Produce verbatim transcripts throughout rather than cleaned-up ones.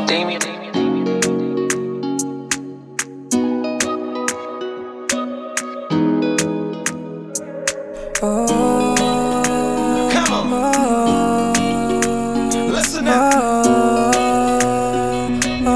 Damien. Oh, come on, oh, listen up. oh,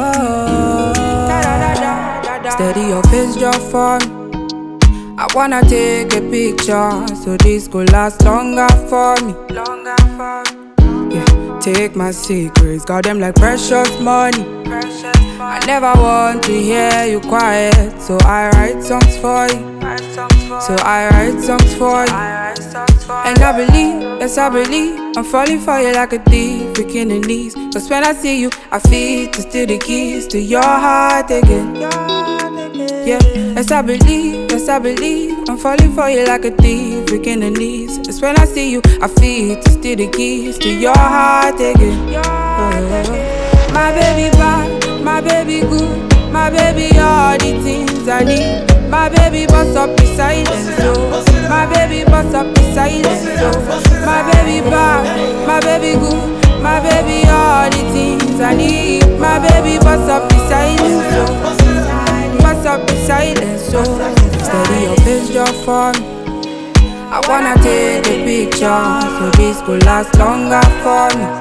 oh. Steady your face just for me. I wanna take a picture so this could last longer for me. Longer for me. Yeah, take my secrets, got them like precious money. Precious money. I never want to hear you quiet, so I write songs for you. So I write songs for you. And I believe, yes I believe, I'm falling for you like a thief, breaking the knees. Cause when I see you, I feel to steal the keys to your heart again. Yeah, yes I believe, yes I believe, I'm falling for you like a thief, breaking the knees. Cause when I see you, I feel to steal the keys to your heart again. Oh, my baby bad, my baby good, my baby all the things I need. My baby bust up the silence, so my baby bust up the silence, so my baby bad, my baby good, my baby all the things I need. My baby bust up the silence, so bust up the silence, so steady your face just for me. I wanna take a picture so this could last longer for me.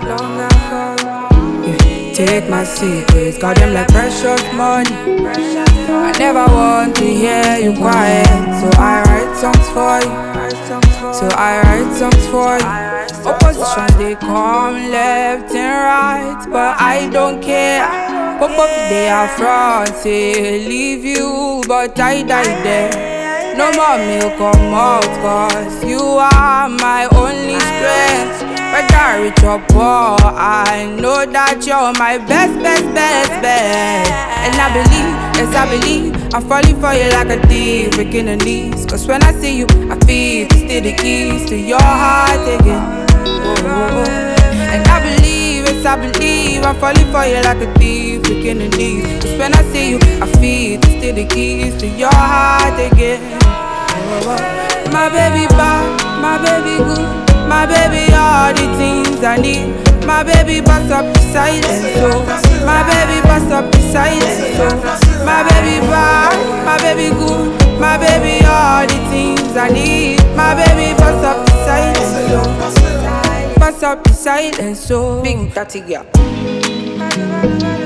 Yeah, take my secrets, got them like precious money. I never want to hear you quiet, so I write songs for you. So I write songs for you. Opposition they come left and right, but I don't care. Pop up they are front, say leave you, but I die there. No more milk come out, cause you are my only strength. Whether rich or poor, I know that you're my best, best, best, best. And I believe, yes I believe, I'm falling for you like a thief, breaking the knees. Cause when I see you, I feel to steal the keys to your heart again. Oh, oh, oh. And I believe, yes I believe, I'm falling for you like a thief, breaking the knees. Cause when I see you, I feel to steal the keys to your heart again. Oh, oh. My baby bad, my baby good, my baby all the things I need. My baby bust up the silence, so my baby bust up the silence, so my baby bad, my baby good, my baby all the things I need. My baby bust up the silence, so bust up the silence, so big dirty girl.